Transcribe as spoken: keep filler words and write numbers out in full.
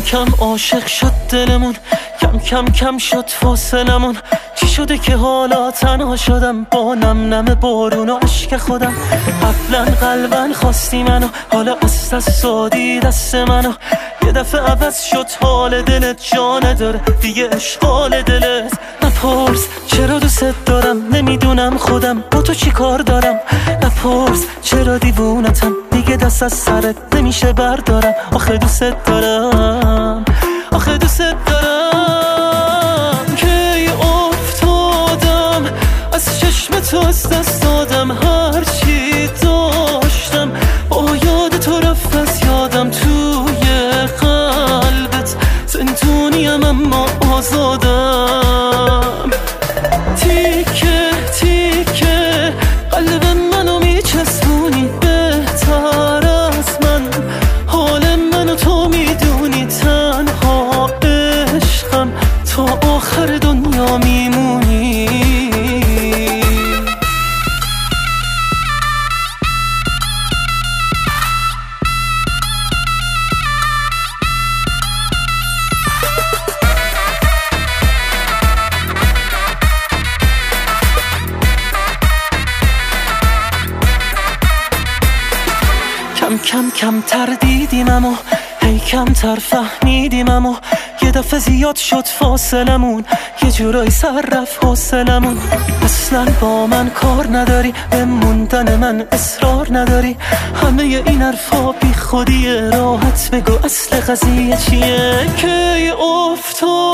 کم عاشق شد دلمون، کم کم کم شد فاصلمون. چی شده که حالا تنها شدم با نم نم بارون و عشق خودم؟ قبلا قلبا خواستی منو، حالا از دست دادی دست منو. یه دفعه عوض شد حال دلت، جا نداره دیگه اشغال دلت. نپرس چرا دوست دارم، نمیدونم خودم با تو چی کار دارم. نپرس چرا دیوونتم، دیگه دست از سرت نمیشه بردارم. آخه دوست دارم، آخه دوست دارم. کی افتادم از چشم تو، از دست دادم هر چی داشتم. با یاد تو رفت از یادم، توی قلبت زندونیم اما آزادم. تیکه تیکه قلب منو میچسبونی، بهتر از من حال منو تو میدونی. تنها عشقم تا آخر دنیا میمونی. کم کم کم تر دیدیم اما هی کم تر فهمیدیم. اما یه دفعه زیاد شد فاصلمون، یه جورایی سر رفت حوصلمون. اصلا با من کار نداری، به موندن من اصرار نداری. همه این حرفا بی خودیه، راحت بگو اصل قضیه چیه. کی افتاد